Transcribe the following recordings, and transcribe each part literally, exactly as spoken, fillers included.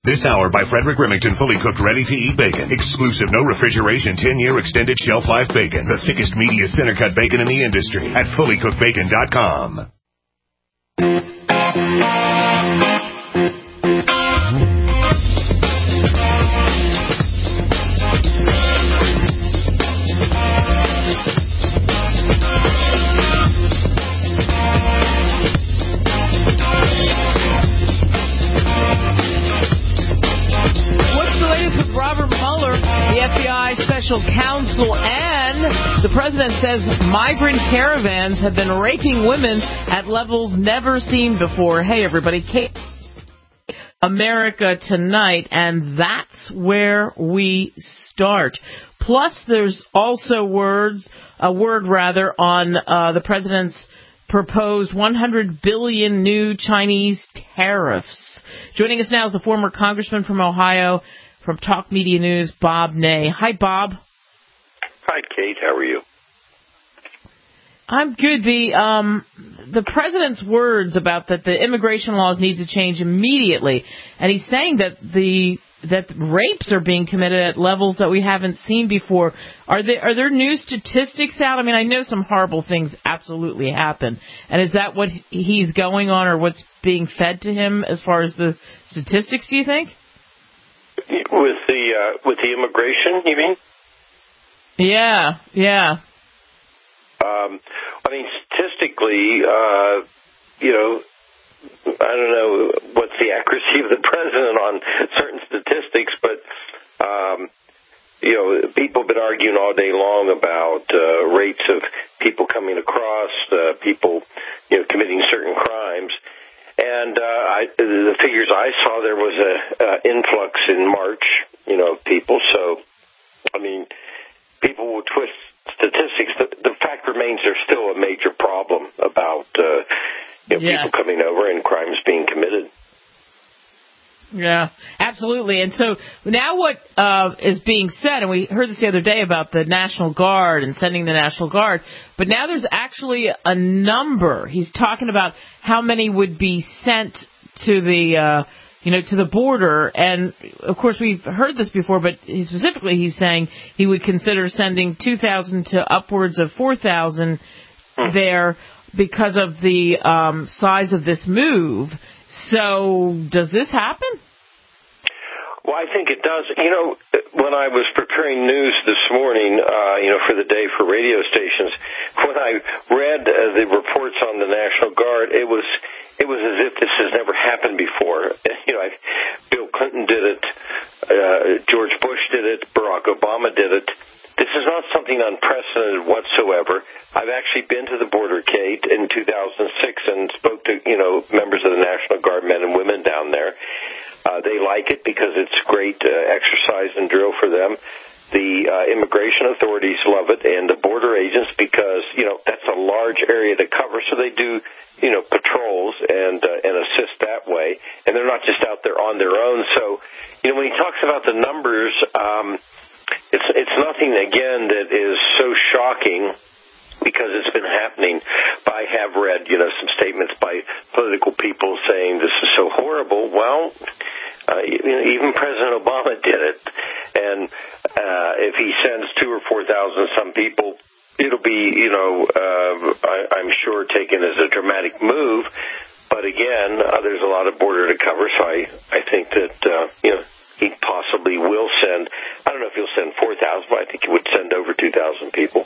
This hour by Frederick Remington, fully cooked, ready-to-eat bacon. Exclusive, no refrigeration, ten-year extended shelf life bacon. The thickest, meatiest, center-cut bacon in the industry at fully cooked bacon dot com. Special counsel, and the president says migrant caravans have been raping women at levels never seen before. Hey, everybody, Kate, America Tonight, and that's where we start. Plus, there's also words, a word rather, on uh, the president's proposed one hundred billion new Chinese tariffs. Joining us now is the former congressman from Ohio, from Talk Media News, Bob Ney. Hi, Bob. Hi, Kate. How are you? I'm good. The um, the president's words about that the immigration laws need to change immediately, and he's saying that the that rapes are being committed at levels that we haven't seen before. Are there are there new statistics out? I mean, I know some horrible things absolutely happen, and is that what he's going on, or what's being fed to him as far as the statistics? Do you think? With the uh, with the immigration, you mean? Yeah, yeah. Um, I mean, statistically, uh, you know, I don't know what's the accuracy of the president on certain statistics, but um, you know, people have been arguing all day long about uh, rates of people coming across, uh, people, you know, committing certain crimes. And uh, I, the figures I saw, there was a uh, influx in March, you know, of people. So, I mean, people will twist statistics. The, the fact remains there's still a major problem about uh, you know, yes. people coming over and crimes being committed. Yeah, absolutely. And so now what uh, is being said, and we heard this the other day about the National Guard and sending the National Guard, but now there's actually a number. He's talking about how many would be sent to the, uh, you know, to the border. And, of course, we've heard this before, but he specifically he's saying he would consider sending two thousand to upwards of four thousand hmm. there because of the um, size of this move. So, does this happen? Well, I think it does. You know, when I was preparing news this morning, uh, you know, for the day for radio stations, when I read uh, the reports on the National Guard, it was it was as if this has never happened before. You know, I, Bill Clinton did it, uh, George Bush did it, Barack Obama did it. This is not something unprecedented whatsoever. I've actually been to the border, Kate, in two thousand six and spoke to, you know, members of the National Guard, men and women down there. Uh, they like it because it's great uh, exercise and drill for them. The uh, immigration authorities love it, and the border agents, because, you know, that's a large area to cover, so they do, you know, patrols and uh, and assist that way. And they're not just out there on their own. So, you know, when he talks about the numbers, um, It's it's nothing, again, that is so shocking because it's been happening. But I have read, you know, some statements by political people saying this is so horrible. Well, uh, you know, even President Obama did it. And uh, if he sends two or four thousand some people, it'll be, you know, uh, I, I'm sure taken as a dramatic move. But again, uh, there's a lot of border to cover, so I, I think that, uh, you know, he possibly will send, I don't know if he'll send four thousand, but I think he would send over two thousand people.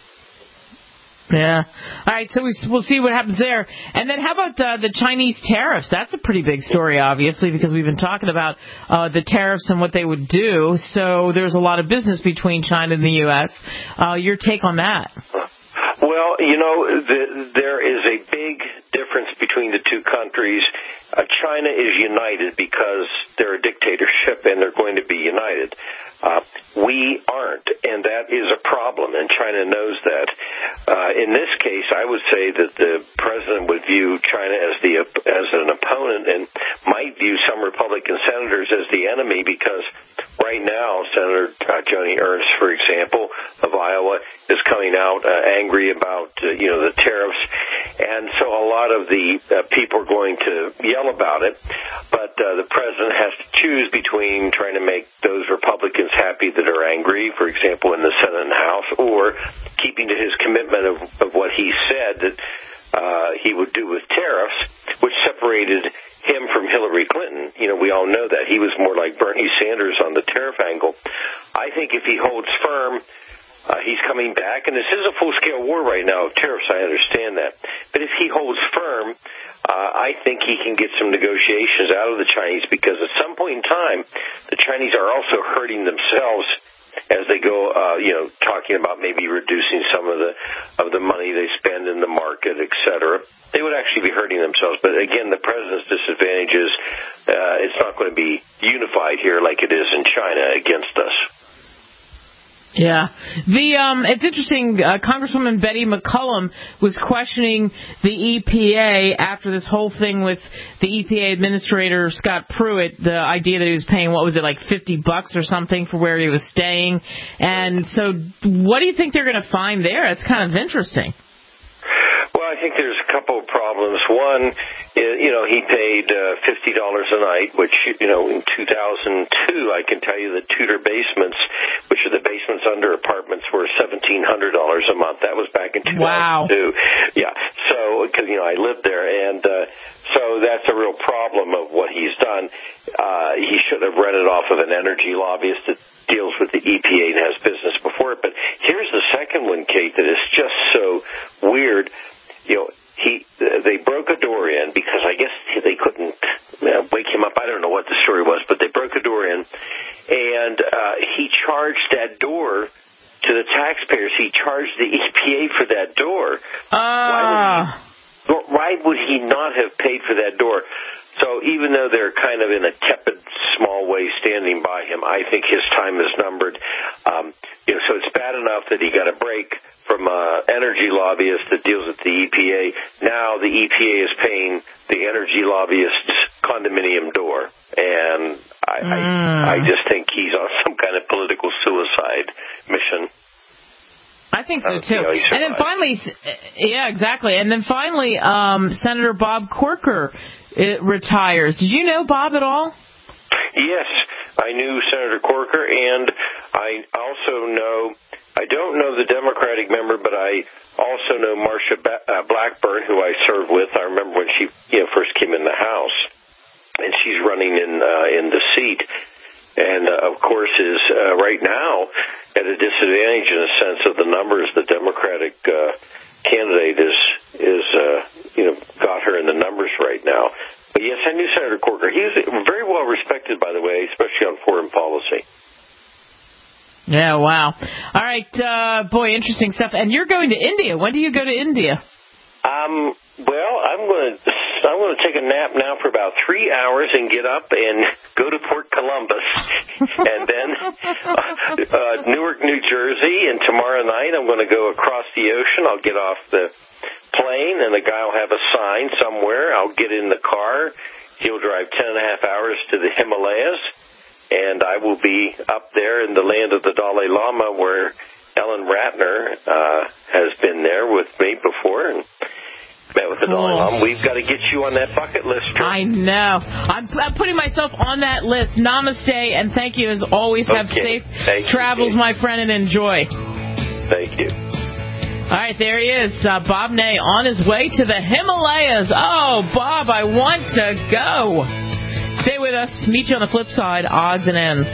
Yeah. All right, so we, we'll see what happens there. And then how about uh, the Chinese tariffs? That's a pretty big story, obviously, because we've been talking about uh, the tariffs and what they would do. So there's a lot of business between China and the U S. Uh, your take on that? Well, you know, the, there is a big difference between the two countries. Uh, China is united because they're a dictatorship and they're going to be united. Uh, we aren't, and that is a problem, and China knows that. Uh, in this case, I would say that the president would view China as the as an opponent and might view view some Republican senators as the enemy because right now Senator uh, Joni Ernst, for example, of Iowa, is coming out uh, angry about uh, you know the tariffs, and so a lot of the uh, people are going to yell about it. But uh, the president has to choose between trying to make those Republicans happy that are angry, for example, in the Senate and House, or keeping to his commitment of, of what he said that uh, he would do with tariffs, which separated him from Hillary Clinton. You know, we all know that. He was more like Bernie Sanders on the tariff angle. I think if he holds firm, uh, he's coming back. And this is a full-scale war right now of tariffs, I understand that. But if he holds firm, uh, I think he can get some negotiations out of the Chinese, because at some point in time, the Chinese are also hurting themselves as they go, uh, you know, talking about maybe reducing some of the of the money they spend in the market, et cetera. They would actually be hurting themselves. But again, the president's disadvantage is uh, it's not going to be unified here like it is in China against us. Yeah. The um, it's interesting, uh, Congresswoman Betty McCollum was questioning the E P A after this whole thing with the E P A administrator, Scott Pruitt, the idea that he was paying, what was it, like fifty bucks or something for where he was staying. And so what do you think they're going to find there? It's kind of interesting. Well, I think there's a couple of problems. One, you know, he paid uh, fifty dollars a night, which, you know, in two thousand two, I can tell you that Tudor basements, which are the basements under apartments, were seventeen hundred dollars a month. That was back in two thousand two. Wow. Yeah. So, because, you know, I lived there, and uh, so that's a real problem of what he's done. Uh, he should have rented off of an energy lobbyist that deals with the E P A and has business before it. But here's the second one, Kate, that is just so weird. You know, he they broke a door in because I guess they couldn't uh, wake him up. I don't know what the story was, but they broke a door in, and uh, he charged that door to the taxpayers. He charged the E P A for that door. Ah. Uh. Why would he, why would he not have paid for that door? So even though they're kind of in a tepid, small way standing by him, I think his time is numbered. Um, you know, so it's bad enough that he got a break from an energy lobbyist that deals with the E P A. Now the E P A is paying the energy lobbyist's condominium door. And I, mm. I, I just think he's on some kind of political suicide mission. I think so, too. And then finally, yeah, exactly. And then finally, um, Senator Bob Corker it retires. Did you know Bob at all? Yes, I knew Senator Corker, and I also know, I don't know the Democratic member, but I also know Marsha ba- uh, Blackburn, who I served with. I remember when she you know, first came in the House, and she's running in uh, in the seat. And, uh, of course, is uh, right now at a disadvantage in a sense of the numbers. The Democratic uh, candidate is, is uh, you know, got her in the numbers right now. But, yes, I knew Senator Corker. He's very well respected, by the way, especially on foreign policy. Yeah, wow. All right, uh, boy, interesting stuff. And you're going to India. When do you go to India? Um, well, I'm going to I'm going to take a nap now for about three hours and get up and go to Port Columbus, and then uh, uh, Newark, New Jersey, and tomorrow night I'm going to go across the ocean. I'll get off the plane, and the guy will have a sign somewhere. I'll get in the car. He'll drive ten and a half hours to the Himalayas, and I will be up there in the land of the Dalai Lama, where Ellen Ratner uh, has been there with me before and met with the Dalai Lama. We've got to get you on that bucket list. Trip. I know. I'm, I'm putting myself on that list. Namaste, and thank you as always. Have okay. safe thank travels, you, my friend, and enjoy. Thank you. All right, there he is, uh, Bob Ney, on his way to the Himalayas. Oh, Bob, I want to go. Stay with us. Meet you on the flip side. Odds and ends.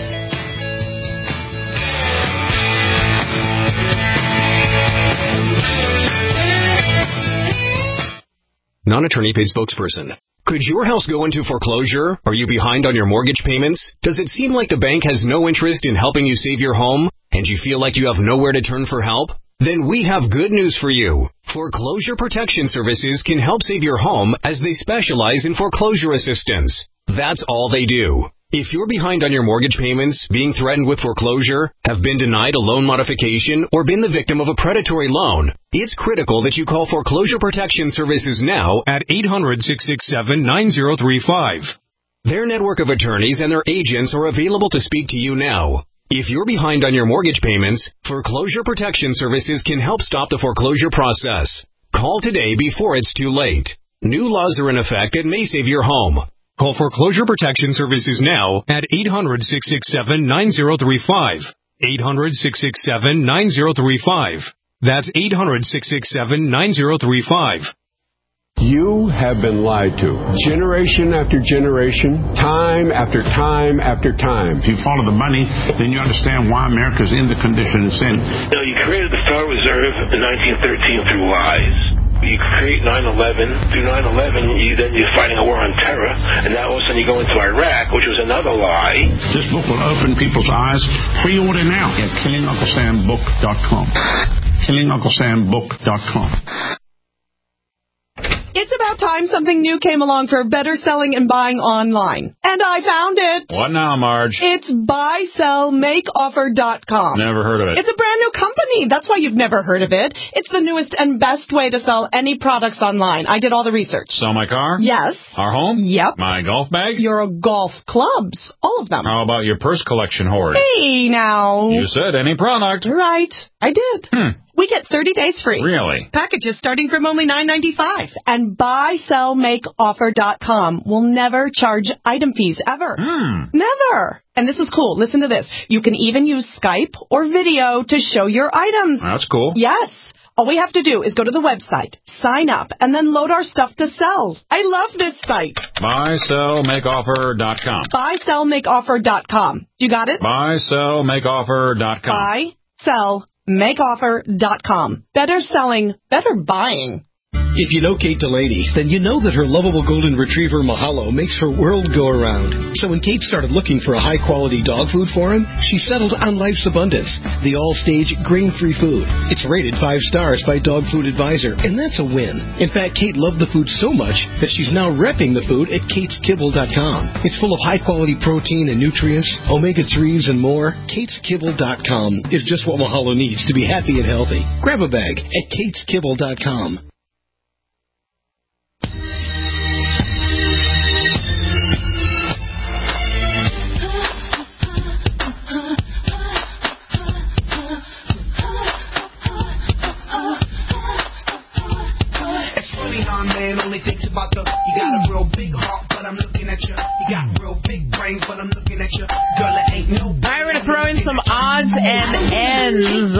Non-attorney paid spokesperson. Could your house go into foreclosure? Are you behind on your mortgage payments? Does it seem like the bank has no interest in helping you save your home? And you feel like you have nowhere to turn for help? Then we have good news for you. Foreclosure Protection Services can help save your home as they specialize in foreclosure assistance. That's all they do. If you're behind on your mortgage payments, being threatened with foreclosure, have been denied a loan modification, or been the victim of a predatory loan, it's critical that you call Foreclosure Protection Services now at eight hundred, six six seven, nine zero three five. Their network of attorneys and their agents are available to speak to you now. If you're behind on your mortgage payments, Foreclosure Protection Services can help stop the foreclosure process. Call today before it's too late. New laws are in effect that may save your home. Call Foreclosure Protection Services now at eight hundred, six six seven, nine zero three five. eight hundred, six six seven, nine zero three five. That's eight hundred, six six seven, nine zero three five. You have been lied to. Generation after generation, time after time after time. If you follow the money, then you understand why America's in the condition it's in. You know, you created the Federal Reserve in nineteen thirteen through lies. You create nine eleven. Through nine eleven, you, then you're fighting a war on terror. And now all of a sudden you go into Iraq, which was another lie. This book will open people's eyes. Pre-order now at killing uncle sam book dot com. killing uncle sam book dot com. It's about time something new came along for better selling and buying online. And I found it. What now, Marge? It's buy sell make offer dot com. Never heard of it. It's a brand new company. That's why you've never heard of it. It's the newest and best way to sell any products online. I did all the research. Sell my car? Yes. Our home? Yep. My golf bag? Your golf clubs. All of them. How about your purse collection hoard? Hey, now. You said any product. Right. I did. Hmm. We get thirty days free. Really? Packages starting from only nine ninety-five. And buy sell make offer dot com will never charge item fees ever. Hmm. Never. And this is cool. Listen to this. You can even use Skype or video to show your items. That's cool. Yes. All we have to do is go to the website, sign up, and then load our stuff to sell. I love this site. buy sell make offer dot com. buy sell make offer dot com. You got it? buy sell make offer dot com. buy sell make offer dot com. Better selling, better buying. If you know Kate Delaney, then you know that her lovable golden retriever Mahalo makes her world go around. So when Kate started looking for a high-quality dog food for him, she settled on Life's Abundance, the all-stage grain-free food. It's rated five stars by Dog Food Advisor, and that's a win. In fact, Kate loved the food so much that she's now repping the food at kates kibble dot com. It's full of high-quality protein and nutrients, omega threes, and more. kates kibble dot com is just what Mahalo needs to be happy and healthy. Grab a bag at kates kibble dot com. Man only thinks about the, you got a real big heart, but I'm looking at you. You got real big brains, but I'm looking at you. Girl, it ain't no. All right, we're going to throw in some odds and ends.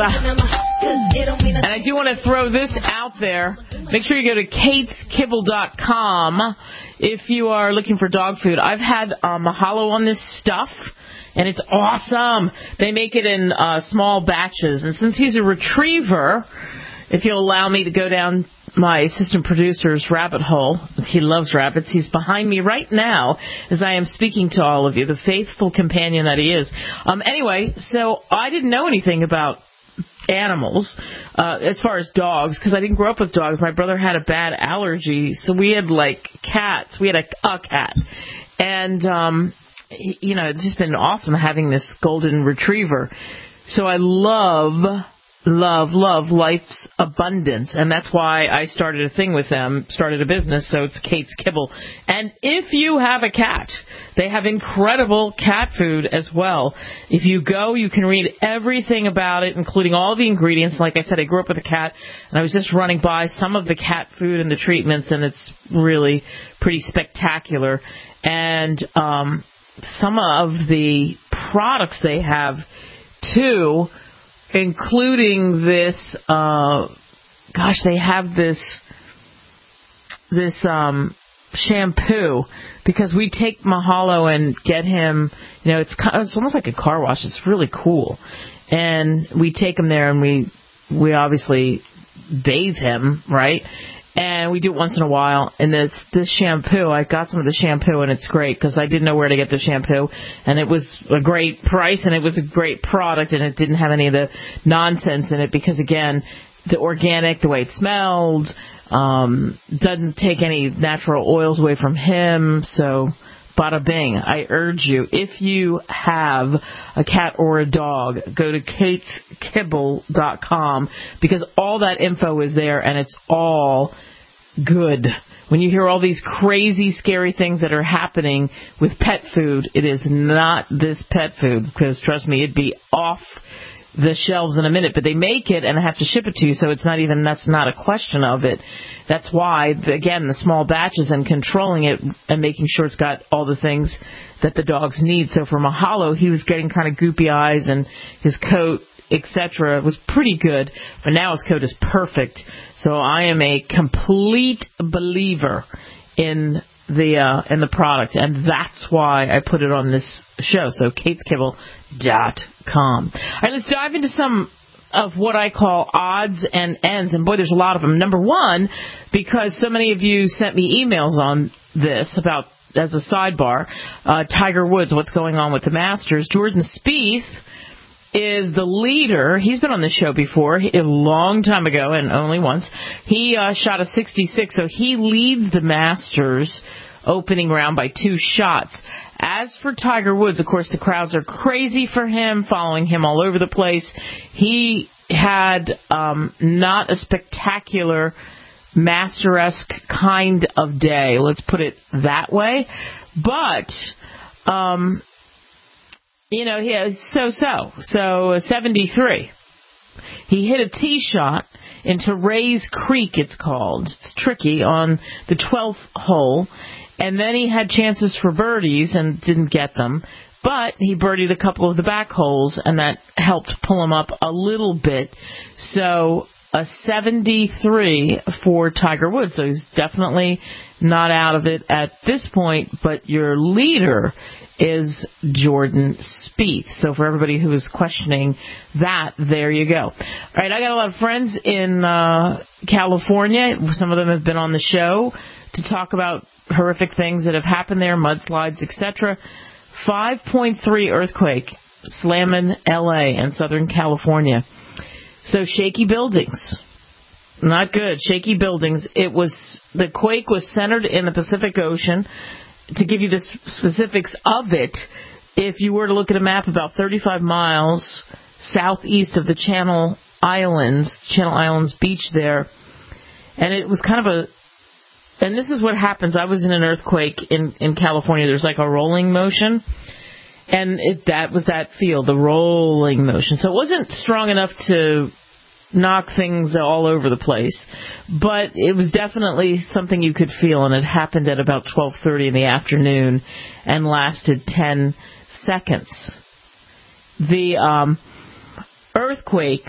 And I do want to throw this out there. Make sure you go to kates kibble dot com if you are looking for dog food. I've had uh, Mahalo on this stuff, and it's awesome. They make it in uh, small batches. And since he's a retriever, if you'll allow me to go down my assistant producer's rabbit hole. He loves rabbits. He's behind me right now as I am speaking to all of you, the faithful companion that he is. Um, anyway, so I didn't know anything about animals uh, as far as dogs because I didn't grow up with dogs. My brother had a bad allergy, so we had, like, cats. We had a, a cat. And, um, you know, it's just been awesome having this golden retriever. So I love... Love, love Life's Abundance, and that's why I started a thing with them, started a business, so it's Kate's Kibble. And if you have a cat, they have incredible cat food as well. If you go, you can read everything about it, including all the ingredients. Like I said, I grew up with a cat, and I was just running by some of the cat food and the treatments, and it's really pretty spectacular. And um, some of the products they have, too, including this, uh, gosh, they have this, this, um, shampoo, because we take Mahalo and get him, you know, it's, it's almost like a car wash. It's really cool. And we take him there and we, we obviously bathe him, right? And we do it once in a while. And it's this shampoo. I got some of the shampoo, and it's great because I didn't know where to get the shampoo. And it was a great price, and it was a great product, and it didn't have any of the nonsense in it because, again, the organic, the way it smelled, um, doesn't take any natural oils away from him. So, bada bing. I urge you, if you have a cat or a dog, go to kates kibble dot com because all that info is there, and it's all good. When you hear all these crazy, scary things that are happening with pet food, it is not this pet food, because trust me, it'd be off the shelves in a minute. But they make it and I have to ship it to you, so it's not even, that's not a question of it. That's why, again, the small batches and controlling it and making sure it's got all the things that the dogs need. So for Mahalo, he was getting kind of goopy eyes, and his coat, et cetera, was pretty good, but now his coat is perfect. So I am a complete believer in the uh, in the product, and that's why I put it on this show. So kates kibble dot com. All right, let's dive into some of what I call odds and ends, and boy, there's a lot of them. Number one, because so many of you sent me emails on this about, as a sidebar, uh, Tiger Woods, what's going on with the Masters. Jordan Spieth is the leader. He's been on the show before, a long time ago, and only once. He uh, shot a sixty-six, so he leads the Masters opening round by two shots. As for Tiger Woods, of course, the crowds are crazy for him, following him all over the place. He had um, not a spectacular Master-esque kind of day, let's put it that way. But um You know, he has so-so. So, seventy-three. He hit a tee shot into Rays Creek, it's called. It's tricky, on the twelfth hole. And then he had chances for birdies and didn't get them. But he birdied a couple of the back holes, and that helped pull him up a little bit. So, a seventy-three for Tiger Woods. So, he's definitely not out of it at this point. But your leader is Jordan Spieth. So for everybody who is questioning that, there you go. All right, I got a lot of friends in uh, California. Some of them have been on the show to talk about horrific things that have happened there, mudslides, et cetera. five point three earthquake slamming L A and Southern California. So shaky buildings. Not good. Shaky buildings. It was, the quake was centered in the Pacific Ocean. To give you the specifics of it, if you were to look at a map, about thirty-five miles southeast of the Channel Islands, Channel Islands beach there, and it was kind of a, and this is what happens. I was in an earthquake in, in California. There's like a rolling motion, and it, that was that feel, the rolling motion. So it wasn't strong enough to knock things all over the place, but it was definitely something you could feel, and it happened at about twelve thirty in the afternoon and lasted ten seconds. The um, earthquake,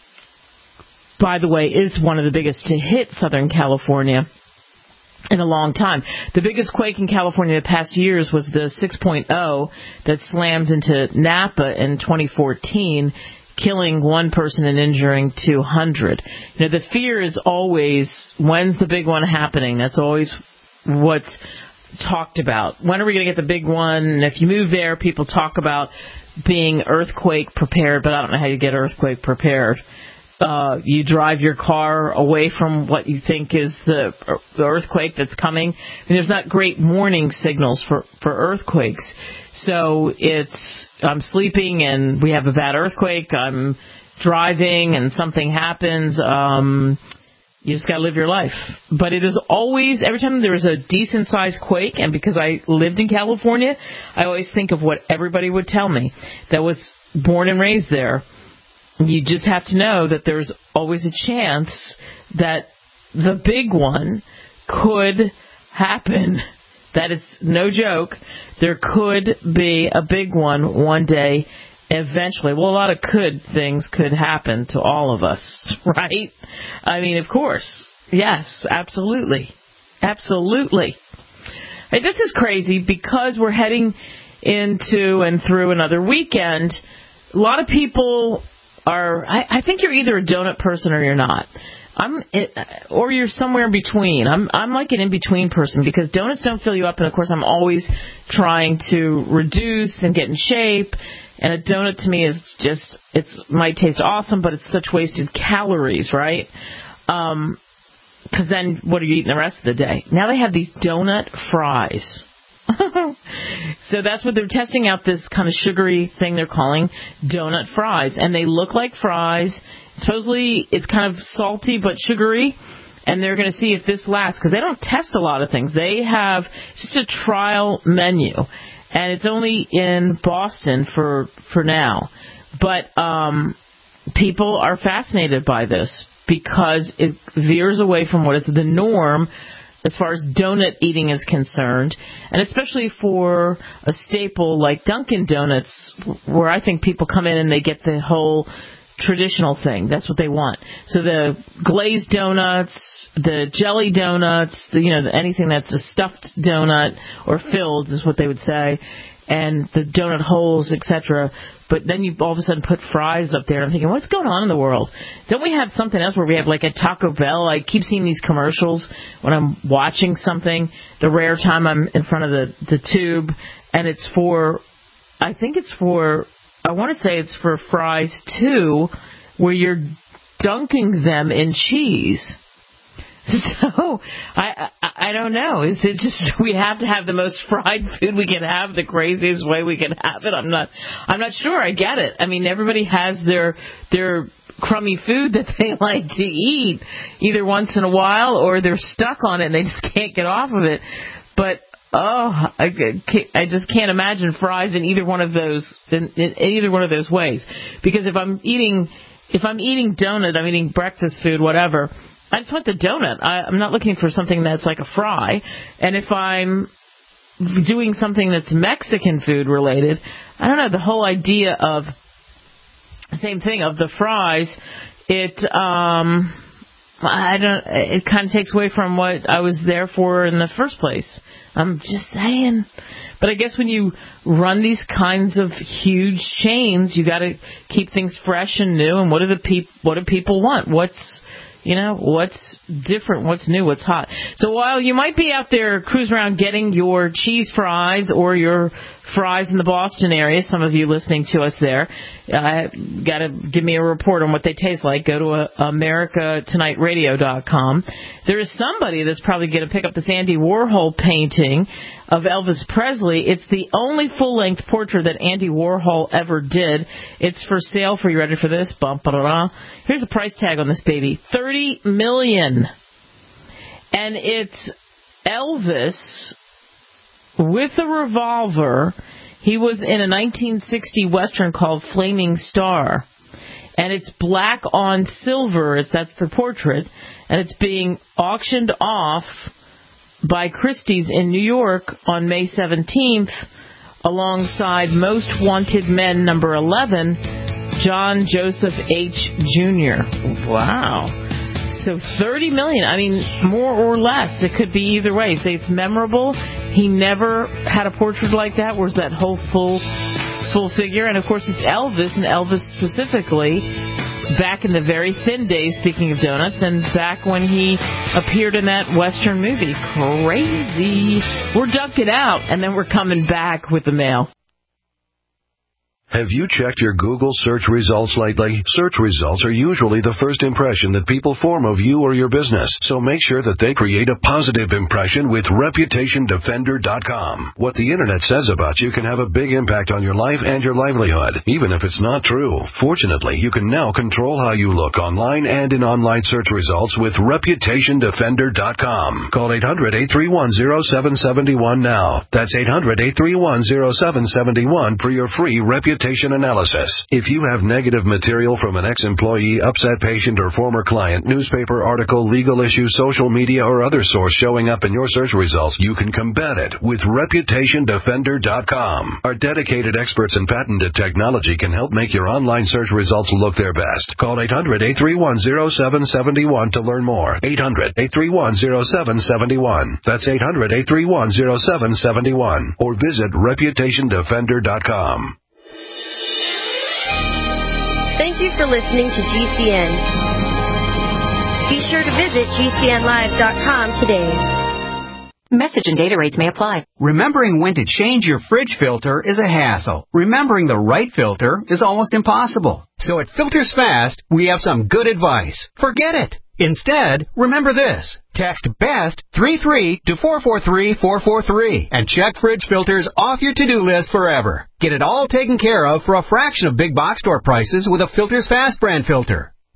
by the way, is one of the biggest to hit Southern California in a long time. The biggest quake in California the past years was the six point oh that slammed into Napa in twenty fourteen, killing one person and injuring two hundred. You know, the fear is always, when's the big one happening? That's always what's talked about. When are we going to get the big one? And if you move there, people talk about being earthquake prepared, but I don't know how you get earthquake prepared. Uh, you drive your car away from what you think is the, the earthquake that's coming. And there's not great warning signals for, for earthquakes. So it's, I'm sleeping and we have a bad earthquake. I'm driving and something happens. Um, you just got to live your life. But it is always, every time there's a decent-sized quake, and because I lived in California, I always think of what everybody would tell me that was born and raised there. You just have to know that there's always a chance that the big one could happen. That is no joke. There could be a big one one day eventually. Well, a lot of could things could happen to all of us, right? I mean, of course. Yes, absolutely. Absolutely. Hey, this is crazy because we're heading into and through another weekend. A lot of people are, I, I think you're either a donut person or you're not. I'm, it, or you're somewhere in between. I'm, I'm like an in-between person because donuts don't fill you up, and of course I'm always trying to reduce and get in shape. And a donut to me is just, it's might taste awesome, but it's such wasted calories, right? Um, because then what are you eating the rest of the day? Now they have these donut fries. So that's what they're testing out, this kind of sugary thing they're calling donut fries. And they look like fries. Supposedly it's kind of salty but sugary. and they're going to see if this lasts, because they don't test a lot of things. They have just a trial menu, and it's only in Boston for for now. But um, people are fascinated by this because it veers away from what is the norm as far as donut eating is concerned, and especially for a staple like Dunkin' Donuts, where I think people come in and they get the whole traditional thing. That's what they want. So the glazed donuts, the jelly donuts, the, you know, the, anything that's a stuffed donut or filled is what they would say, and the donut holes, et cetera. But then you all of a sudden put fries up there. I'm thinking, what's going on in the world? Don't we have something else where we have like a Taco Bell? I keep seeing these commercials when I'm watching something, the rare time I'm in front of the, the tube, and it's for, I think it's for, I want to say it's for fries too, where you're dunking them in cheese. So, I, I I don't know. Is it just we have to have the most fried food we can have, the craziest way we can have it? I'm not I'm not sure. I get it. I mean, everybody has their their crummy food that they like to eat either once in a while, or they're stuck on it and they just can't get off of it. But oh, I, I just can't imagine fries in either one of those in, in either one of those ways. Because if I'm eating if I'm eating donut, I'm eating breakfast food, whatever, I just want the donut. I, I'm not looking for something that's like a fry. And if I'm doing something that's Mexican food related, I don't know, the whole idea of, same thing, of the fries, it, um, I don't, it kind of takes away from what I was there for in the first place. I'm just saying. But I guess when you run these kinds of huge chains, you got to keep things fresh and new. And what do the peop- what do people want? What's You know, what's different, what's new, what's hot. So while you might be out there cruising around getting your cheese fries or your fries in the Boston area, some of you listening to us there, uh, got to give me a report on what they taste like. Go to uh, America Tonight Radio dot com. There is somebody that's probably going to pick up this Andy Warhol painting of Elvis Presley. It's the only full-length portrait that Andy Warhol ever did. It's for sale for, you ready for this? Bum, ba-da-da. Here's a price tag on this baby. thirty million dollars. And it's Elvis with a revolver. He was in a nineteen sixty Western called Flaming Star. And it's black on silver. It's, that's the portrait. And it's being auctioned off by Christie's in New York on May seventeenth, alongside Most Wanted Men number eleven, John Joseph H. Junior Wow. So thirty million dollars, I mean, more or less. It could be either way. Say it's memorable. He never had a portrait like that. Where's that whole full full figure? And, of course, it's Elvis, and Elvis specifically, back in the very thin days, speaking of donuts, and back when he appeared in that Western movie. Crazy. We're ducking out, and then we're coming back with the mail. Have you checked your Google search results lately? Search results are usually the first impression that people form of you or your business, so make sure that they create a positive impression with Reputation Defender dot com. What the Internet says about you can have a big impact on your life and your livelihood, even if it's not true. Fortunately, you can now control how you look online and in online search results with Reputation Defender dot com. Call eight hundred, eight three one, zero seven seven one now. That's eight hundred, eight three one, zero seven seven one for your free reputation analysis. If you have negative material from an ex-employee, upset patient, or former client, newspaper article, legal issue, social media, or other source showing up in your search results, you can combat it with Reputation Defender dot com. Our dedicated experts and patented technology can help make your online search results look their best. Call eight hundred, eight three one, zero seven seven one to learn more. eight hundred, eight three one, zero seven seven one. That's eight hundred, eight three one, zero seven seven one. Or visit Reputation Defender dot com. Thank you for listening to G C N. Be sure to visit G C N live dot com today. Message and data rates may apply. Remembering when to change your fridge filter is a hassle. Remembering the right filter is almost impossible. So at Filters Fast, we have some good advice. Forget it. Instead, remember this. Text BEST three three to four four three four four three and check fridge filters off your to-do list forever. Get it all taken care of for a fraction of big box store prices with a Filters Fast brand filter.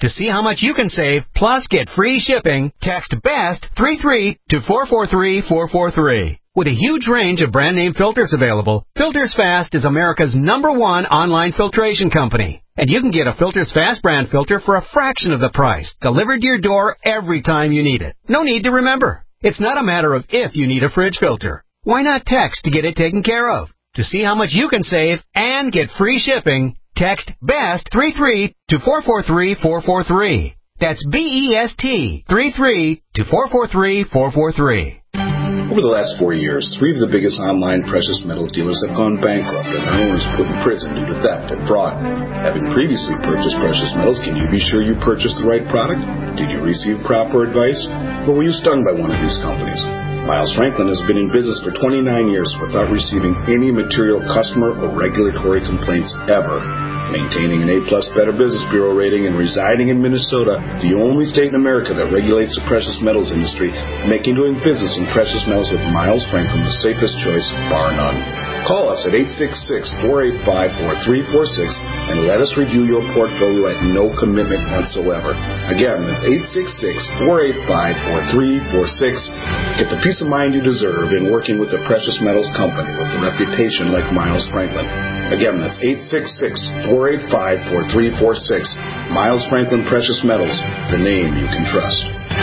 To see how much you can save, plus get free shipping, text BEST three three to four four three four four three. With a huge range of brand name filters available, Filters Fast is America's number one online filtration company. And you can get a Filters Fast brand filter for a fraction of the price, delivered to your door every time you need it. No need to remember. It's not a matter of if you need a fridge filter. Why not text to get it taken care of? To see how much you can save and get free shipping, text BEST three three to four four three four four three. That's B E S T three three to four four three four four three. Over the last four years, three of the biggest online precious metals dealers have gone bankrupt and their owners put in prison due to theft and fraud. Having previously purchased precious metals, can you be sure you purchased the right product? Did you receive proper advice? Or were you stung by one of these companies? Miles Franklin has been in business for twenty-nine years without receiving any material customer or regulatory complaints ever. Maintaining an A-plus Better Business Bureau rating and residing in Minnesota, the only state in America that regulates the precious metals industry, making doing business in precious metals with Miles Franklin the safest choice, bar none. Call us at eight six six, four eight five, four three four six and let us review your portfolio at no commitment whatsoever. Again, that's eight six six, four eight five, four three four six. Get the peace of mind you deserve in working with a precious metals company with a reputation like Miles Franklin. Again, that's eight six six, four eight five, four three four six. Miles Franklin Precious Metals, the name you can trust.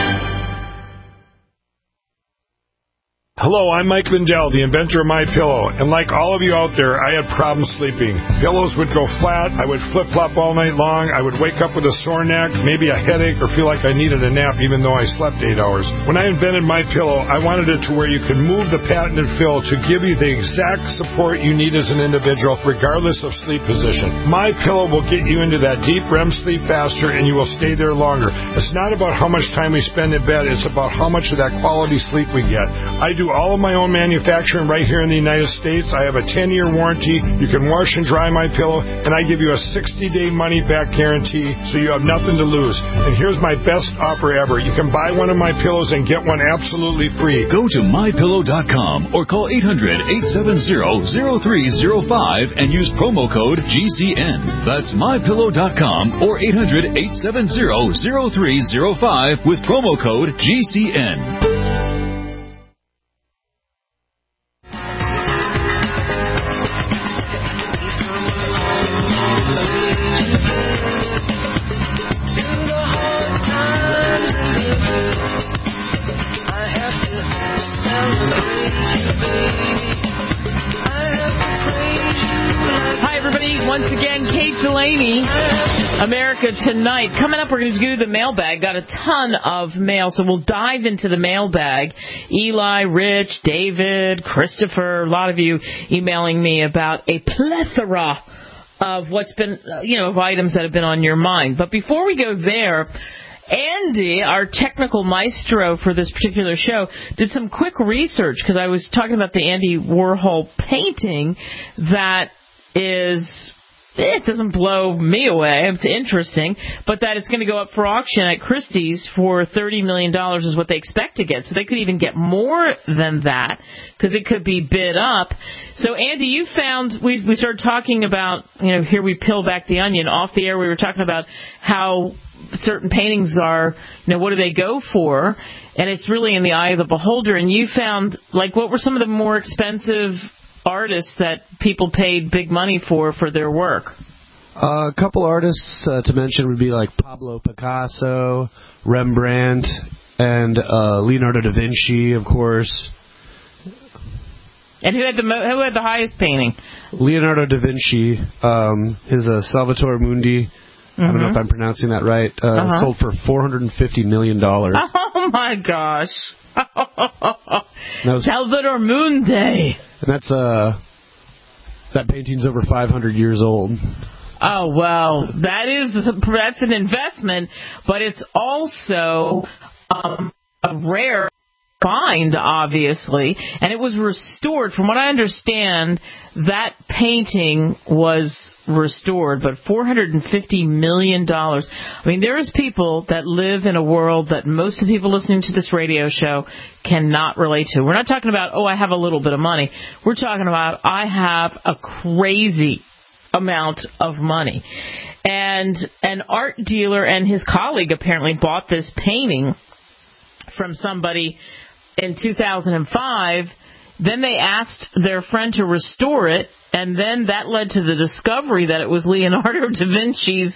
Hello, I'm Mike Lindell, the inventor of MyPillow, and like all of you out there, I had problems sleeping. Pillows would go flat, I would flip-flop all night long, I would wake up with a sore neck, maybe a headache, or feel like I needed a nap even though I slept eight hours. When I invented MyPillow, I wanted it to where you could move the patented fill to give you the exact support you need as an individual, regardless of sleep position. MyPillow will get you into that deep R E M sleep faster, and you will stay there longer. It's not about how much time we spend in bed, it's about how much of that quality sleep we get. I do all of my own manufacturing right here in the United States. I have a ten-year warranty. You can wash and dry my pillow, and I give you a sixty-day money-back guarantee, so you have nothing to lose. And here's my best offer ever. You can buy one of my pillows and get one absolutely free. Go to my pillow dot com or call eight hundred, eight seven zero, zero three zero five and use promo code G C N. That's my pillow dot com or eight hundred, eight seven zero, zero three zero five with promo code G C N. America Tonight. Coming up, we're going to do the mailbag. Got a ton of mail, so we'll dive into the mailbag. Eli, Rich, David, Christopher, a lot of you emailing me about a plethora of what's been, you know, of items that have been on your mind. But before we go there, Andy, our technical maestro for this particular show, did some quick research because I was talking about the Andy Warhol painting that is... It doesn't blow me away. It's interesting, but that it's going to go up for auction at Christie's for thirty million dollars is what they expect to get. So they could even get more than that because it could be bid up. So, Andy, you found, we we started talking about, you know, here we peel back the onion. Off the air, we were talking about how certain paintings are, you know, what do they go for? And it's really in the eye of the beholder. And you found, like, what were some of the more expensive artists that people paid big money for for their work? Uh, a couple artists uh, to mention would be like Pablo Picasso, Rembrandt, and uh, Leonardo da Vinci, of course. And who had the mo- who had the highest painting? Leonardo da Vinci. Um, his uh, Salvator Mundi. Mm-hmm. I don't know if I'm pronouncing that right. Uh, uh-huh. Sold for four hundred fifty million dollars. Oh my gosh! was, Salvator Mundi. And that's uh, that painting's over five hundred years old. Oh, well, that is that's an investment, but it's also um, a rare find, obviously, and it was restored. From what I understand, that painting was restored, but four hundred fifty million dollars. I mean, there's people that live in a world that most of the people listening to this radio show cannot relate to. We're not talking about, oh, I have a little bit of money. We're talking about, I have a crazy amount of money. And an art dealer and his colleague apparently bought this painting from somebody in two thousand five. Then they asked their friend to restore it, and then that led to the discovery that it was Leonardo da Vinci's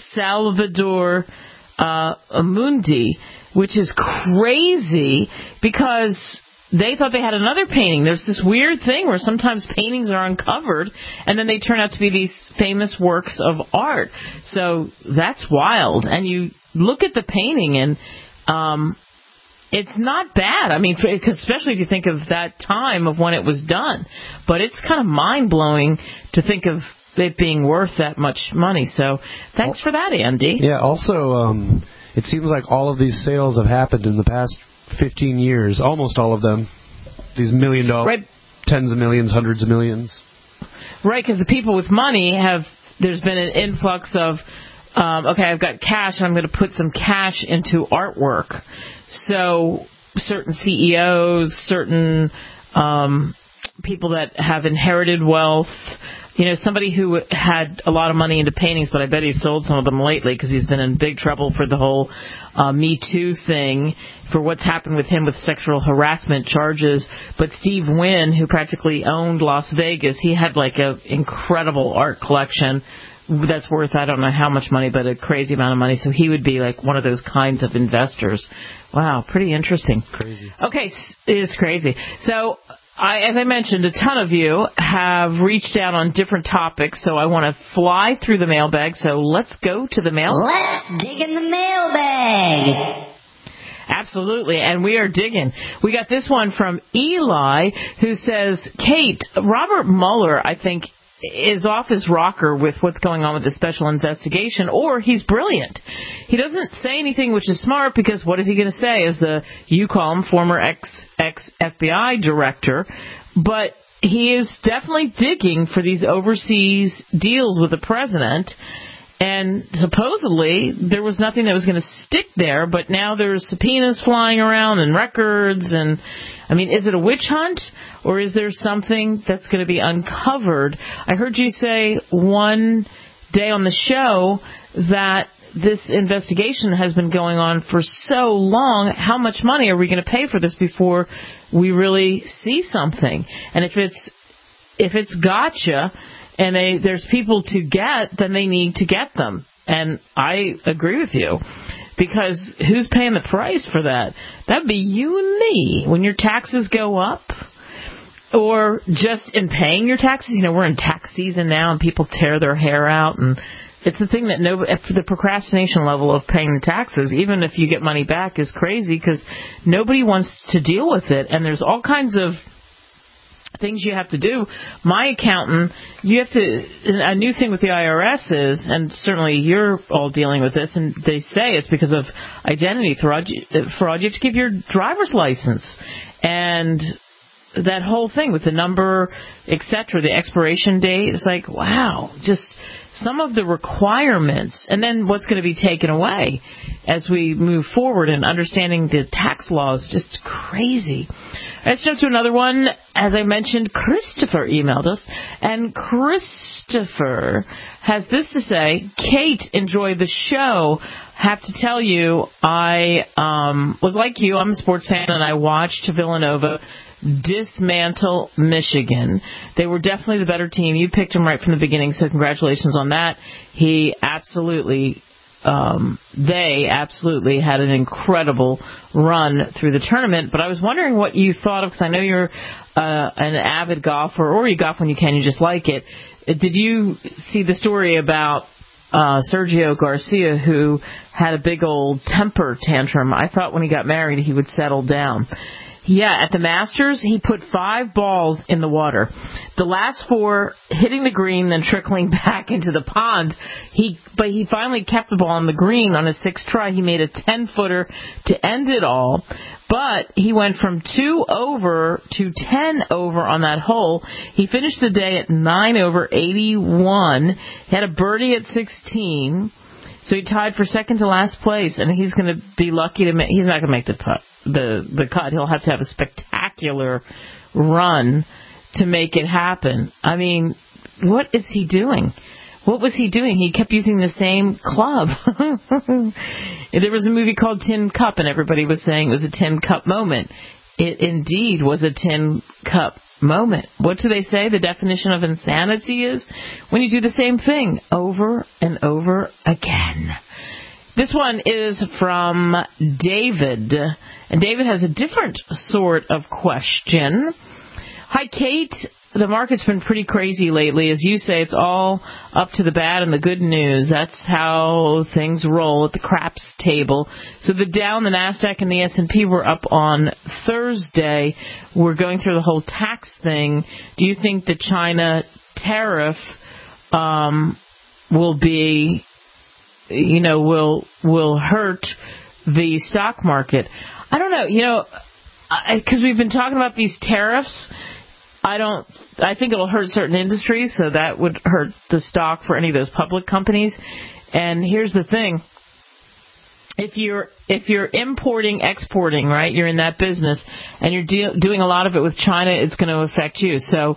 Salvator uh, Mundi, which is crazy because they thought they had another painting. There's this weird thing where sometimes paintings are uncovered, and then they turn out to be these famous works of art. So that's wild. And you look at the painting, and um, it's not bad. I mean, especially if you think of that time of when it was done. But it's kind of mind-blowing to think of it being worth that much money. So thanks for that, Andy. Yeah, also, um, it seems like all of these sales have happened in the past fifteen years, almost all of them. These million dollar, right. Tens of millions, hundreds of millions. Right, because the people with money have, there's been an influx of, um, okay, I've got cash, I'm going to put some cash into artwork. So certain C E Os, certain um, people that have inherited wealth, you know, somebody who had a lot of money into paintings, but I bet he's sold some of them lately because he's been in big trouble for the whole uh, Me Too thing, for what's happened with him with sexual harassment charges. But Steve Wynn, who practically owned Las Vegas, he had like an incredible art collection that's worth, I don't know how much money, but a crazy amount of money. So he would be like one of those kinds of investors. Wow, pretty interesting. Crazy. Okay, it's crazy. So I, as I mentioned, a ton of you have reached out on different topics, so I want to fly through the mailbag. So let's go to the mail. Let's dig in the mailbag. Absolutely, and we are digging. We got this one from Eli, who says, Kate, Robert Mueller, I think, is off his rocker with what's going on with the special investigation, or he's brilliant. He doesn't say anything which is smart, because what is he going to say as the, you call him, former ex, ex-F B I director, but he is definitely digging for these overseas deals with the president, and supposedly there was nothing that was going to stick there, but now there's subpoenas flying around and records, and I mean, is it a witch hunt, or is there something that's going to be uncovered? I heard you say one day on the show that this investigation has been going on for so long. How much money are we going to pay for this before we really see something? And if it's if it's gotcha and they, there's people to get, then they need to get them. And I agree with you. Because who's paying the price for that? That'd be you and me. When your taxes go up, or just in paying your taxes. You know, we're in tax season now, and people tear their hair out. And it's the thing that no, the procrastination level of paying the taxes, even if you get money back, is crazy because nobody wants to deal with it. And there's all kinds of things you have to do. My accountant, you have to, a new thing with the I R S is, and certainly you're all dealing with this, and they say it's because of identity fraud, fraud you have to give your driver's license. And that whole thing with the number, et cetera, the expiration date, it's like, wow, just some of the requirements, and then what's going to be taken away as we move forward and understanding the tax laws, just crazy. Let's jump to another one. As I mentioned, Christopher emailed us, and Christopher has this to say: Kate, enjoy the show. Have to tell you, I um, was like you. I'm a sports fan, and I watched Villanova dismantle Michigan. They were definitely the better team. You picked him right from the beginning, so congratulations on that. He absolutely, um, they absolutely had an incredible run through the tournament. But I was wondering what you thought of, because I know you're uh, an avid golfer, or you golf when you can, you just like it. Did you see the story about uh, Sergio Garcia, who had a big old temper tantrum? I thought when he got married he would settle down. Yeah, at the Masters, he put five balls in the water. The last four hitting the green, then trickling back into the pond. He, but he finally kept the ball on the green on his sixth try. He made a ten-footer to end it all. But he went from two over to ten over on that hole. He finished the day at nine over eighty-one. He had a birdie at sixteen. So he tied for second to last place, and he's going to be lucky to make. He's not going to make the putt, the the cut. He'll have to have a spectacular run to make it happen. I mean, what is he doing? what was he doing? He kept using the same club. There was a movie called Tin Cup, and everybody was saying it was a tin cup moment. It indeed was a tin cup moment. What do they say the definition of insanity is? When you do the same thing over and over again. This one is from David, and David has a different sort of question. Hi, Kate. The market's been pretty crazy lately. As you say, it's all up to the bad and the good news. That's how things roll at the craps table. So the Dow and the NASDAQ and the S and P were up on Thursday. We're going through the whole tax thing. Do you think the China tariff um, will be, you know, will will hurt the stock market? I don't know. You know, because we've been talking about these tariffs. I don't. I think it'll hurt certain industries, so that would hurt the stock for any of those public companies. And here's the thing: if you're if you're importing, exporting, right? You're in that business, and you're de- doing a lot of it with China. It's going to affect you. So,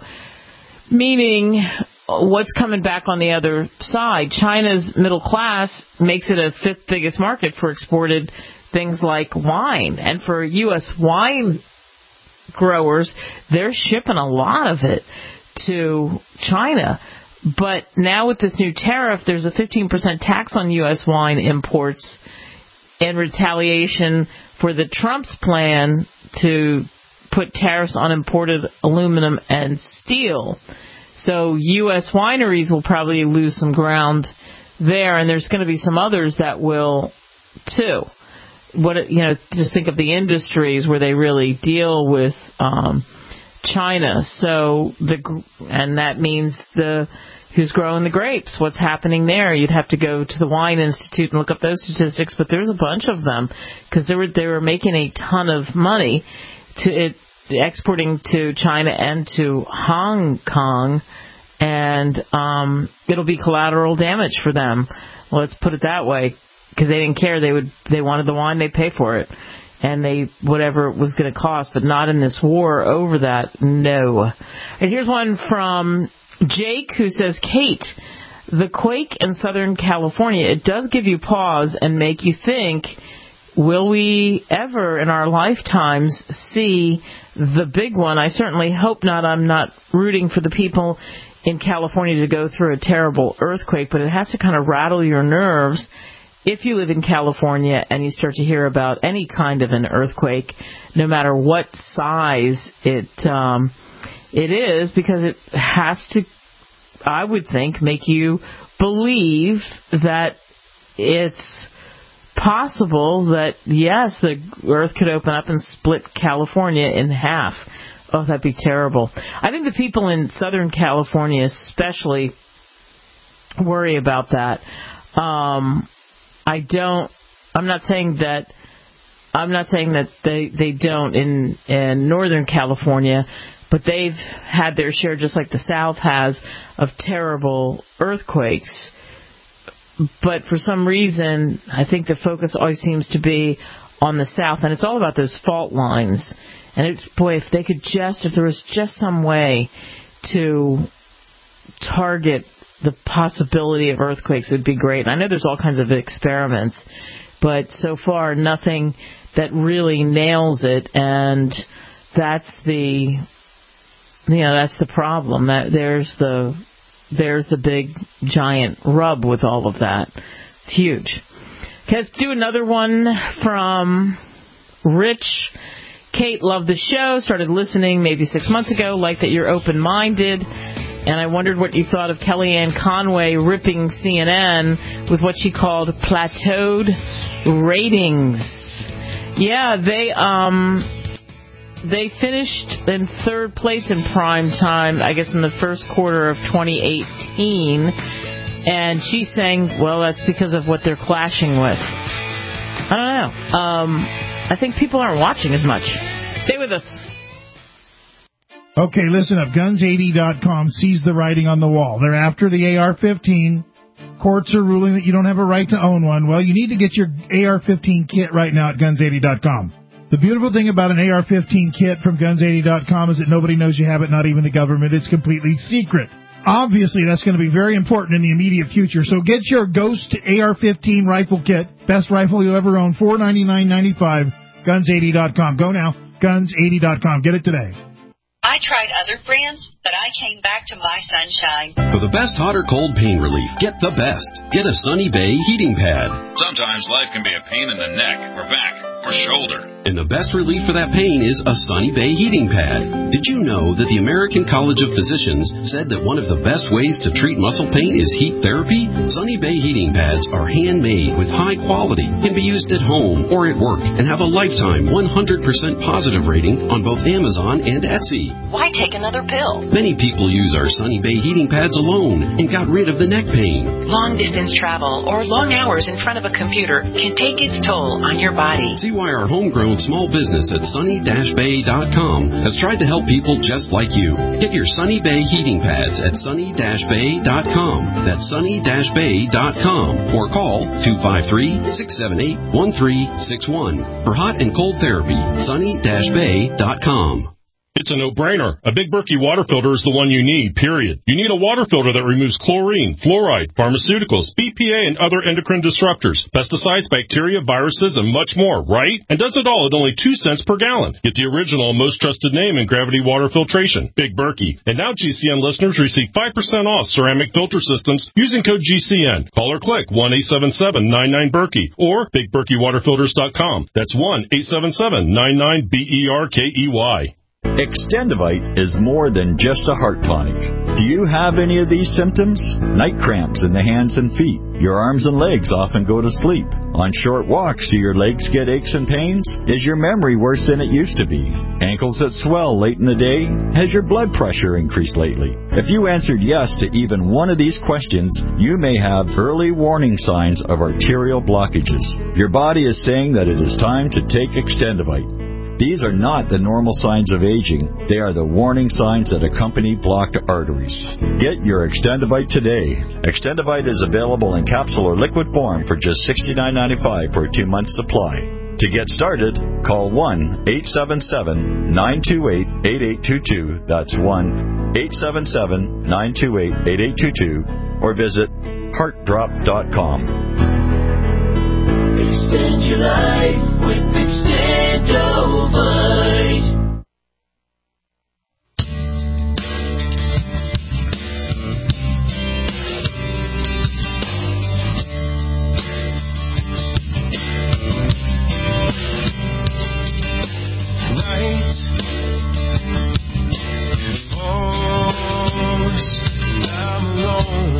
meaning, what's coming back on the other side? China's middle class makes it a fifth biggest market for exported things like wine, and for U S wine growers, they're shipping a lot of it to China. But now with this new tariff, there's a fifteen percent tax on U S wine imports in retaliation for the Trump's plan to put tariffs on imported aluminum and steel. So U S wineries will probably lose some ground there, and there's going to be some others that will too. What you know, just think of the industries where they really deal with um, China. So the and that means the who's growing the grapes. What's happening there? You'd have to go to the Wine Institute and look up those statistics. But there's a bunch of them because they were they were making a ton of money to it exporting to China and to Hong Kong, and um, it'll be collateral damage for them. Well, let's put it that way. Because they didn't care, they would they wanted the wine, they'd pay for it, and they whatever it was going to cost, but not in this war over that. No. And here's one from Jake who says, Kate, the quake in Southern California, it does give you pause and make you think, will we ever in our lifetimes see the big one? I certainly hope not. I'm not rooting for the people in California to go through a terrible earthquake, but it has to kind of rattle your nerves if you live in California and you start to hear about any kind of an earthquake, no matter what size it um, it is, because it has to, I would think, make you believe that it's possible that, yes, the earth could open up and split California in half. Oh, that'd be terrible. I think the people in Southern California especially worry about that. Um I don't, I'm not saying that, I'm not saying that they, they don't in, in Northern California, but they've had their share, just like the South has, of terrible earthquakes. But for some reason, I think the focus always seems to be on the South, and it's all about those fault lines. And it's, boy, if they could just, if there was just some way to target the possibility of earthquakes, would be great. I know there's all kinds of experiments, but so far nothing that really nails it, and that's the, you know, that's the problem. That there's the there's the big giant rub with all of that. It's huge. Okay, let's do another one from Rich. Kate, loved the show, started listening maybe six months ago, like that you're open-minded. And I wondered what you thought of Kellyanne Conway ripping C N N with what she called plateaued ratings. Yeah, they um they finished in third place in prime time, I guess in the first quarter of twenty eighteen. And she's saying, well, that's because of what they're clashing with. I don't know. Um, I think people aren't watching as much. Stay with us. Okay, listen up. guns eighty dot com sees the writing on the wall. They're after the A R fifteen. Courts are ruling that you don't have a right to own one. Well, you need to get your A R fifteen kit right now at guns eighty dot com. The beautiful thing about an A R fifteen kit from guns eighty dot com is that nobody knows you have it, not even the government. It's completely secret. Obviously, that's going to be very important in the immediate future. So get your Ghost A R fifteen rifle kit, best rifle you'll ever own, four hundred ninety-nine dollars and ninety-five cents, guns eighty dot com. Go now, guns eighty dot com. Get it today. I tried other brands, but I came back to My Sunshine. For the best hot or cold pain relief, get the best. Get a Sunny Bay heating pad. Sometimes life can be a pain in the neck or back or shoulder. And the best relief for that pain is a Sunny Bay heating pad. Did you know that the American College of Physicians said that one of the best ways to treat muscle pain is heat therapy? Sunny Bay heating pads are handmade with high quality, can be used at home or at work, and have a lifetime one hundred percent positive rating on both Amazon and Etsy. Why take another pill? Many people use our Sunny Bay heating pads alone and got rid of the neck pain. Long distance travel or long hours in front of a computer can take its toll on your body. See why our homegrown small business at sunny dash bay dot com has tried to help people just like you. Get your Sunny Bay heating pads at sunny dash bay dot com. That's sunny dash bay dot com. Or call two five three, six seven eight, one three six one. For hot and cold therapy, sunny dash bay dot com. It's a no-brainer. A Big Berkey water filter is the one you need, period. You need a water filter that removes chlorine, fluoride, pharmaceuticals, B P A, and other endocrine disruptors, pesticides, bacteria, viruses, and much more, right? And does it all at only two cents per gallon. Get the original and most trusted name in gravity water filtration, Big Berkey. And now G C N listeners receive five percent off ceramic filter systems using code G C N. Call or click one eight seven seven, nine nine, Berkey or big berkey water filters dot com. That's one eight seven seven, nine nine, B E R K E Y. Extendivite is more than just a heart tonic. Do you have any of these symptoms? Night cramps in the hands and feet. Your arms and legs often go to sleep. On short walks, do your legs get aches and pains? Is your memory worse than it used to be? Ankles that swell late in the day? Has your blood pressure increased lately? If you answered yes to even one of these questions, you may have early warning signs of arterial blockages. Your body is saying that it is time to take Extendivite. These are not the normal signs of aging. They are the warning signs that accompany blocked arteries. Get your Extendivite today. Extendivite is available in capsule or liquid form for just sixty-nine ninety-five for a two-month supply. To get started, call one eight seven seven, nine two eight, eight eight two two. That's one eight seven seven, nine two eight, eight eight two two. Or visit heart drop dot com. Extend your life with Extendivite. Night falls, I'm alone.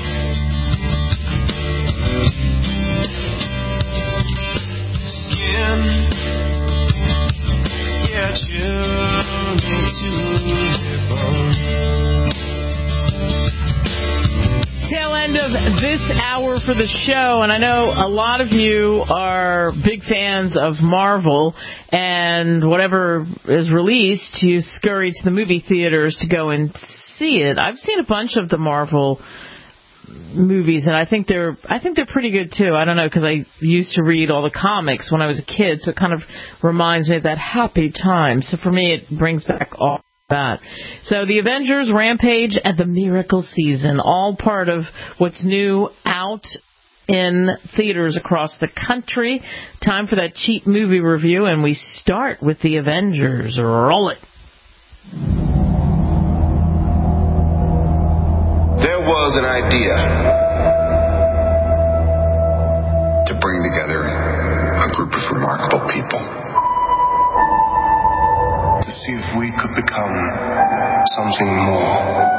Tail end of this hour for the show, and I know a lot of you are big fans of Marvel, and whatever is released, you scurry to the movie theaters to go and see it. I've seen a bunch of the Marvel movies, and I think they're I think they're pretty good too. I don't know, because I used to read all the comics when I was a kid, so it kind of reminds me of that happy time. So for me, it brings back all that. So the Avengers, Rampage, and the Miracle Season, all part of what's new out in theaters across the country. Time for that cheap movie review, and we start with the Avengers. Roll it. There was an idea to bring together a group of remarkable people to see if we could become something more.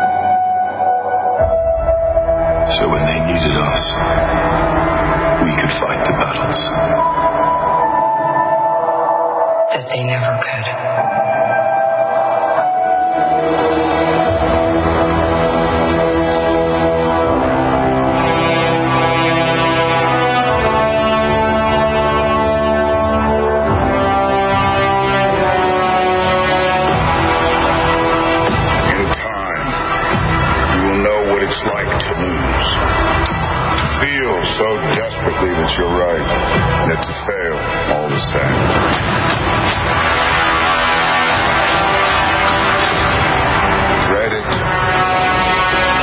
So when they needed us, we could fight the battles That they never could. It's like to lose, to feel so desperately that you're right, yet to fail all the same. Dread it,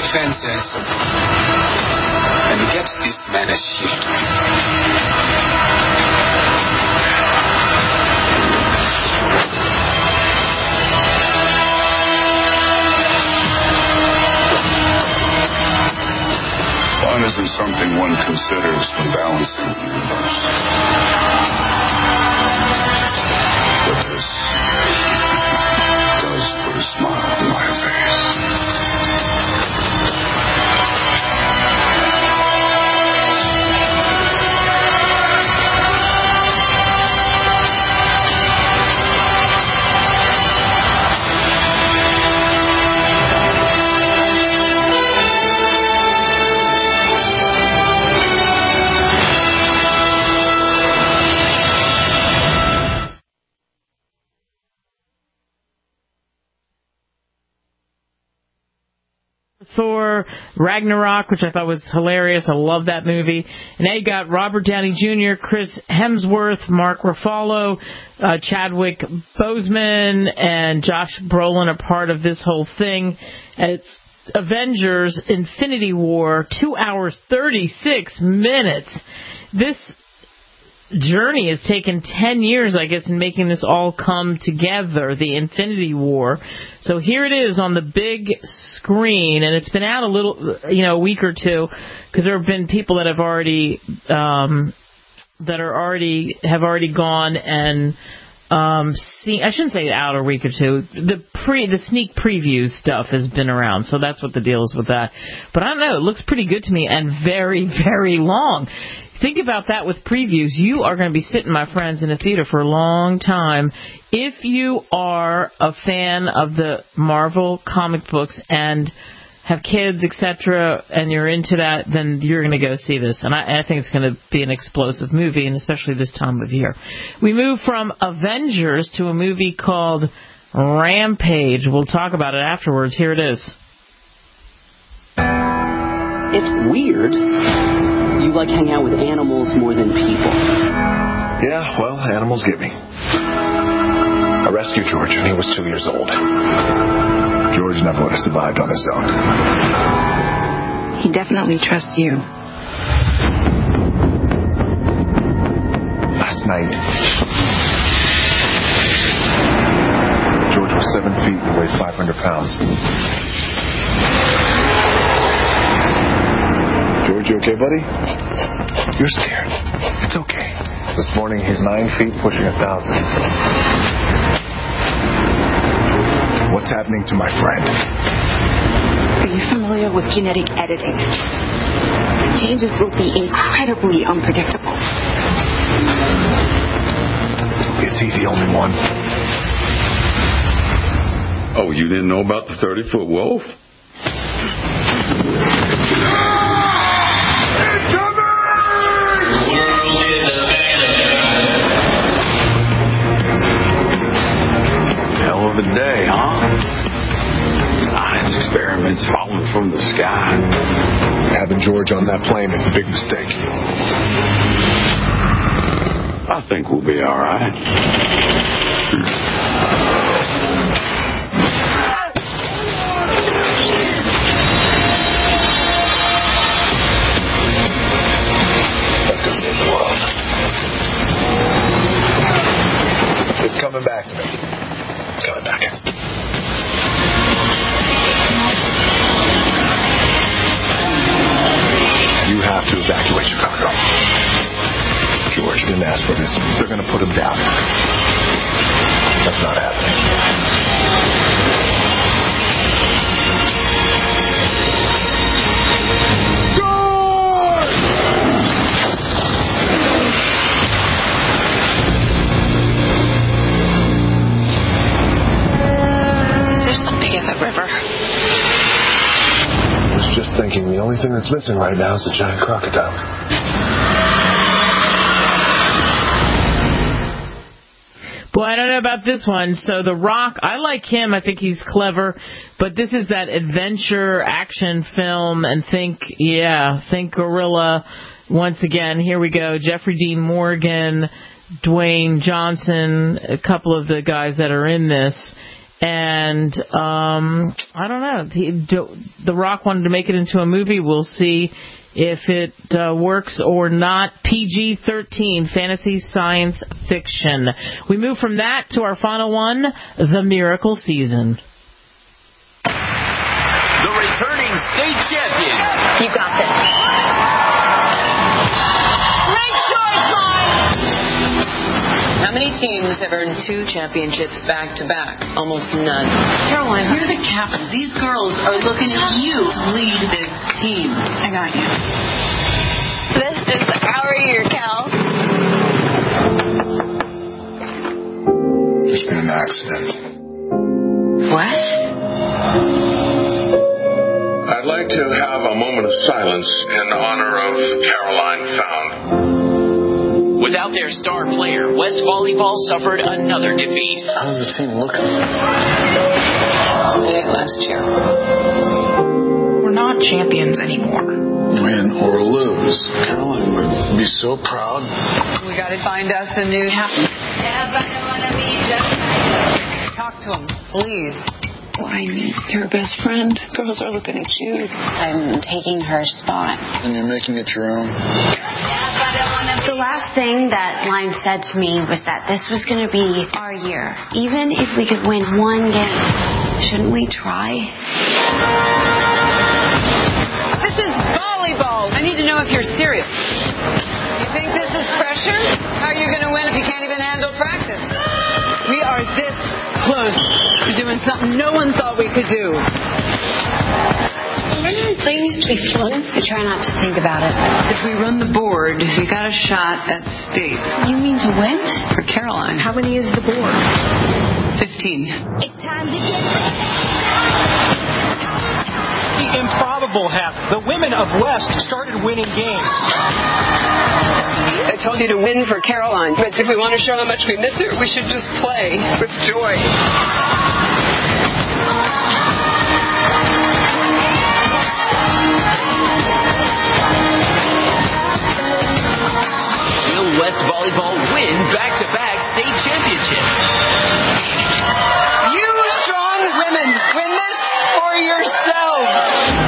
defenses and get this man a shield. Fun isn't something one considers when balancing the universe. But this does put a smile on my face. Thor Ragnarok, which I thought was hilarious. I love that movie. And now you got Robert Downey Junior, Chris Hemsworth, Mark Ruffalo, uh, Chadwick Boseman, and Josh Brolin are part of this whole thing. And it's Avengers Infinity War, two hours, thirty-six minutes. This journey has taken ten years, I guess, in making this all come together, the Infinity War. So here it is on the big screen, and it's been out a little, you know, a week or two, because there have been people that have already, um, that are already, have already gone and, um, seen, I shouldn't say out a week or two, the pre, the sneak preview stuff has been around, so that's what the deal is with that. But I don't know, it looks pretty good to me, and very, very long. Think about that with previews. You are going to be sitting, my friends, in a theater for a long time. If you are a fan of the Marvel comic books and have kids, et cetera, and you're into that, then you're going to go see this. And I, I think it's going to be an explosive movie, and especially this time of year. We move from Avengers to a movie called Rampage. We'll talk about it afterwards. Here it is. It's weird. You like hang out with animals more than people. Yeah, well, animals get me. I rescued George when he was two years old. George never would have survived on his own. He definitely trusts you. Last night, George was seven feet and weighed five hundred pounds. George, you okay, buddy? You're scared. It's okay. This morning, he's nine feet, pushing a thousand. What's happening to my friend? Are you familiar with genetic editing? Changes will be incredibly unpredictable. Is he the only one? Oh, you didn't know about the thirty-foot wolf? Hell of a day, huh? Science experiments falling from the sky. Having George on that plane is a big mistake. I think we'll be all right. Let's go save the world. It's coming back to me. It's coming back. You have to evacuate Chicago. George didn't ask for this. They're going to put him down. That's not happening. There's something in the river. I was just thinking the only thing that's missing right now is a giant crocodile. Boy, I don't know about this one. So The Rock, I like him. I think he's clever. But this is that adventure action film. And think, yeah, think Gorilla. Once again, here we go. Jeffrey Dean Morgan, Dwayne Johnson, a couple of the guys that are in this. And um, I don't know. He, The Rock wanted to make it into a movie. We'll see if it uh, works or not. P G thirteen, fantasy science fiction. We move from that to our final one, The Miracle Season. The returning state champions. You got this. Great choice, Mike! How many teams have earned two championships back-to-back? Almost none. Caroline, you're the captain. These girls are looking at you to lead this team. I got you. This is our year, Cal. There's been an accident. What? I'd like to have a moment of silence in honor of Caroline Found. Without their star player, West Volleyball suffered another defeat. How's the team looking? They ate last year. We're not champions anymore. Win or lose, Caroline would be so proud. We gotta find us a new captain. Talk to him, please. Why me? You're her best friend. Girls are looking at you. I'm taking her spot. And you're making it your own. The last thing that Line said to me was that this was going to be our year. Even if we could win one game, shouldn't we try? This is volleyball. I need to know if you're serious. You think this is pressure? How are you going to win if you can't even handle practice? We are this close to doing something no one thought we could do. Remember they used to be fun? I try not to think about it. If we run the board, we got a shot at state. You mean to win? For Caroline. How many is the board? Fifteen. It's time to get ready. The improbable happened. The women of West started winning games. I told you to win for Caroline, but if we want to show how much we miss her, we should just play with joy. Will West Volleyball win back-to-back state championships? You strong women, win this for yourselves.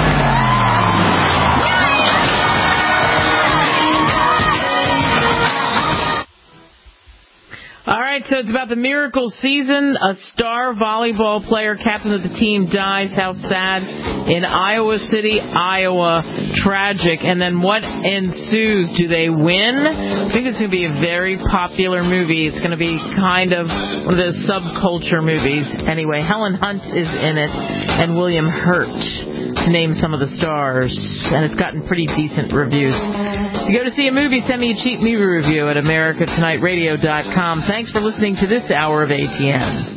All right, so it's about the miracle season. A star volleyball player, captain of the team, dies. How sad. In Iowa City, Iowa. Tragic. And then what ensues? Do they win? I think it's going to be a very popular movie. It's going to be kind of one of those subculture movies. Anyway, Helen Hunt is in it, and William Hurt, to name some of the stars. And it's gotten pretty decent reviews. If you go to see a movie, send me a cheap movie review at america tonight radio dot com. Thanks for listening to this hour of A T M.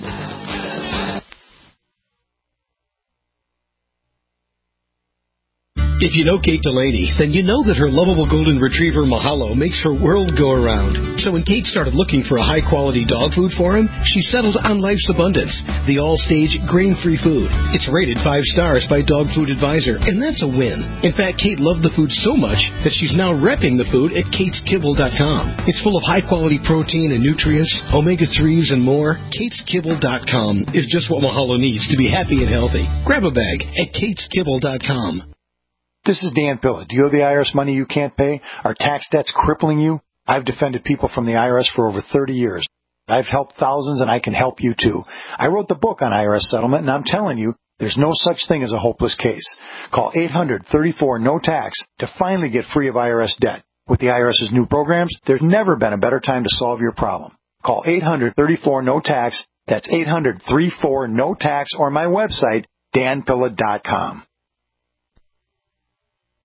If you know Kate Delaney, then you know that her lovable golden retriever Mahalo makes her world go around. So when Kate started looking for a high-quality dog food for him, she settled on Life's Abundance, the all-stage grain-free food. It's rated five stars by Dog Food Advisor, and that's a win. In fact, Kate loved the food so much that she's now repping the food at kates kibble dot com. It's full of high-quality protein and nutrients, omega threes, and more. kates kibble dot com is just what Mahalo needs to be happy and healthy. Grab a bag at kates kibble dot com. This is Dan Pilla. Do you owe the I R S money you can't pay? Are tax debts crippling you? I've defended people from the I R S for over thirty years. I've helped thousands, and I can help you too. I wrote the book on I R S settlement, and I'm telling you, there's no such thing as a hopeless case. Call eight hundred, thirty-four, no tax to finally get free of I R S debt. With the IRS's new programs, there's never been a better time to solve your problem. Call eight hundred, thirty-four, no tax. That's eight hundred, thirty-four, no tax, or my website, dan pilla dot com.